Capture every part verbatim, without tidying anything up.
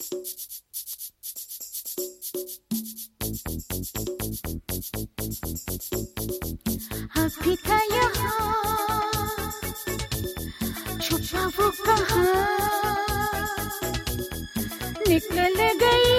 अभी था यहाँ छुपा वो कहाँ निकल गई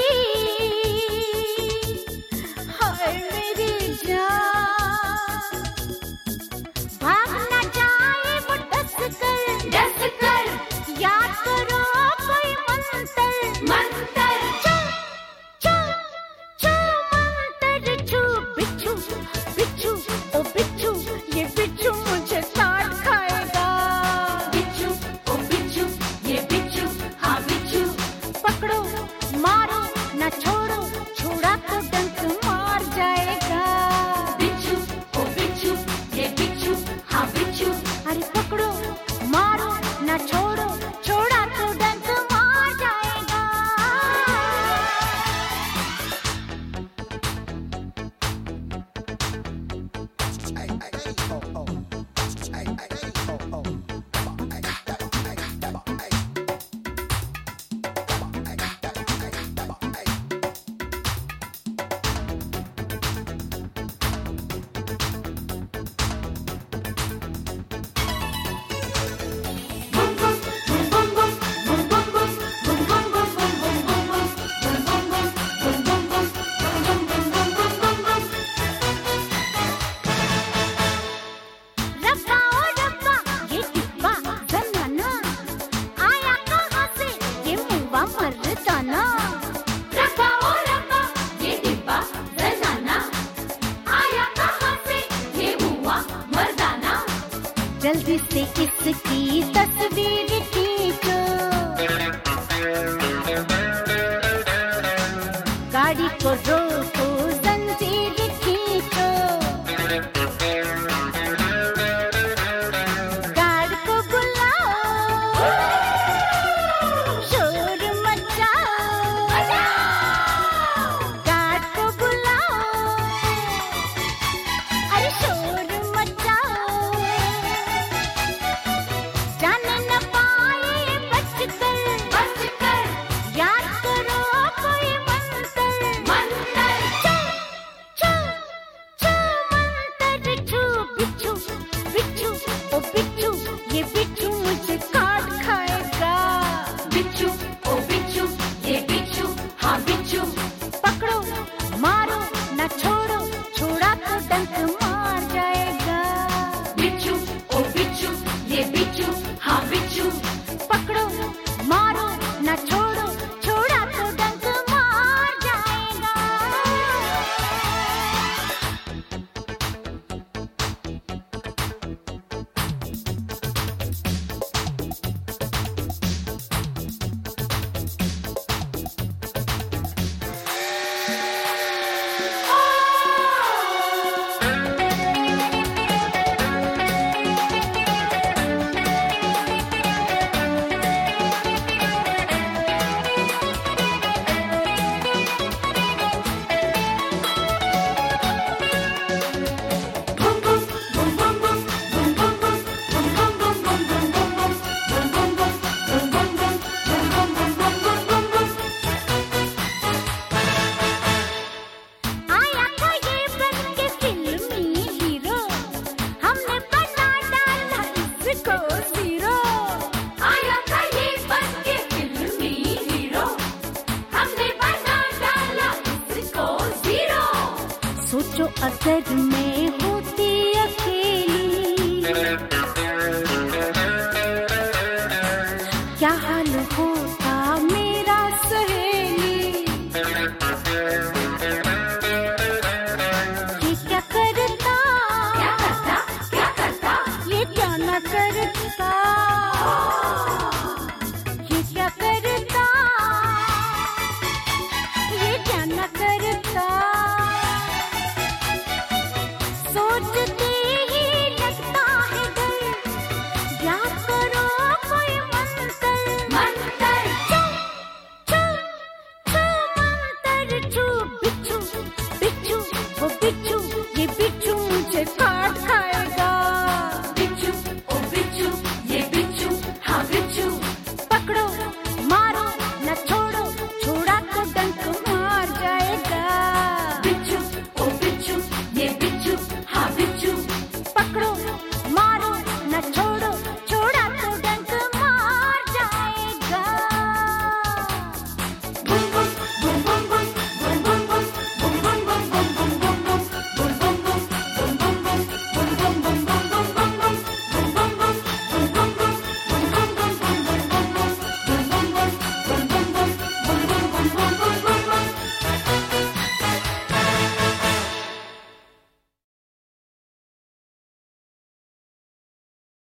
हाय मेरी जान। भाग ना जाए वो डस कर डस कर याद करो कोई मंतर मंतर चल चल चल मंतर छू बिच्छू बिच्छू ओ बिच्छू ये बिच्छू मुझे काट खाएगा। बिच्छू ओ बिच्छू ये बिच्छू हाँ बिच्छू पकड़ो मारो ना छोड़ो छोड़ा तो डंक मार जाएगा। बिच्छू ओ बिच्छू ये बिच्छू हाँ बिच्छू अरे पकड़ो मारो ना छोड़ो छोड़ा तो डंक मार जाएगा। जल्दी से इसकी तस्वीर खींचो गाड़ी को रोको जंजीर खींचो गार्ड को बुलाओ शोर मचाओ गार्ड को बुलाओ अरे शोर मचाओ जाने न पाए बचकर बचकर याद करो कोई मंतर मंतर चल चल चल मंतर छू बिच्छू बिच्छू ओ बिच्छू ये बिच्छू मुझे काट खाएगा। बिच्छू ओ बिच्छू ये बिच्छू हाँ बिच्छू पकड़ो मारो ना छोड़ो छोड़ा तो डंक मार जाएगा। बिच्छू ओ बिच्छू ये बिच्छू हाँ बिच्छू पकड़ो मारो ना छोड़ो छोड़ा तो डंक मार जाएगा। आया था ये बन के फिल्मी हीरो हमने बना डाला इसको जीरो। आया था ये बन के फिल्मी हीरो हमने बना डाला इसको जीरो। सोचो अगर मैं